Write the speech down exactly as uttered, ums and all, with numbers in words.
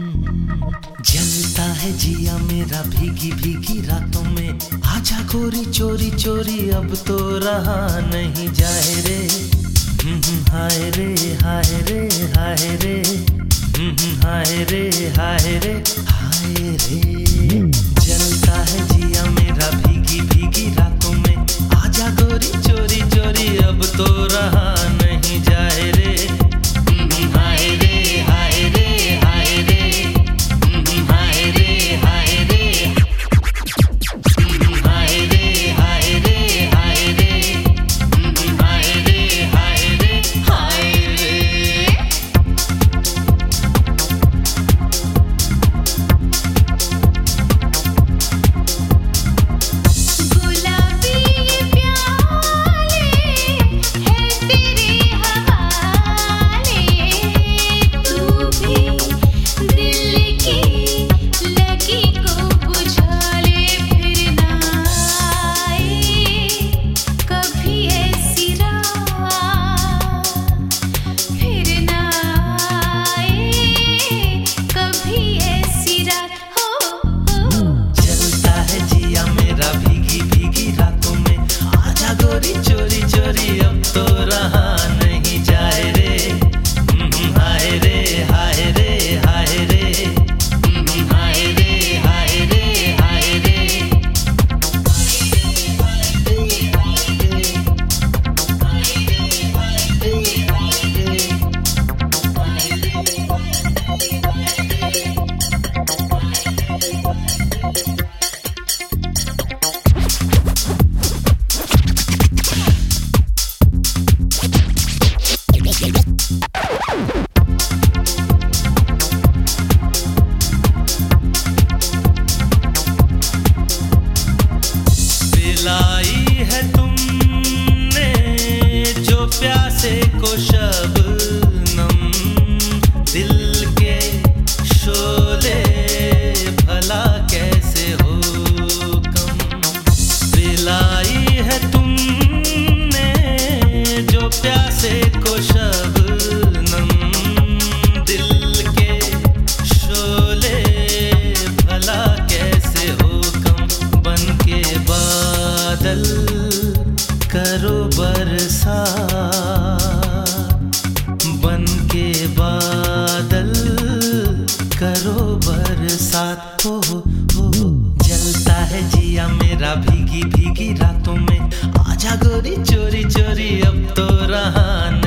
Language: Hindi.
जलता है जिया मेरा भीगी भीगी रातों में, आजा गोरी चोरी चोरी अब तो रहा नहीं जाए रे। हाय रे हाय रे हाय रे हाय रे हाय रे हाय रे। जलता है जिया मेरा भीगी भीगी रातों में, आजा गोरी चोरी चोरी अब तो रहा नहीं जाए रे। हाय रे हाय रे हाय रे हाय रे हाय रे हाय रे हाय रे हाय रे हाय रे हाय रे हाय रे। गुलाबी प्याले है तेरे हवाले, तू भी दिल की लगी को बुझा ले, फिर ना आए कभी ऐसी रात, फिर ना आए कभी ऐसी रात। हो हो जलता है जिया मेरा भीगी भीगी रातों में, आजा गोरी चोरी चोरी अब तो रहा नहीं जाए रे। हाय रे हाय रे हाय रे हाय रे हाय रे हाय रे। पिलाई है तुमने जो प्यासे को शबनम, दिल के शोले भला कैसे हो कम। पिलाई है तुमने जो प्यासे को शबनम, दिल के शोले भला कैसे हो कम। बन के बादल करो बरसात, बन के बादल करो बरसात। हो हो जलता है जिया मेरा भीगी भीगी रातों में, आजा गोरी चोरी चोरी अब तो रहा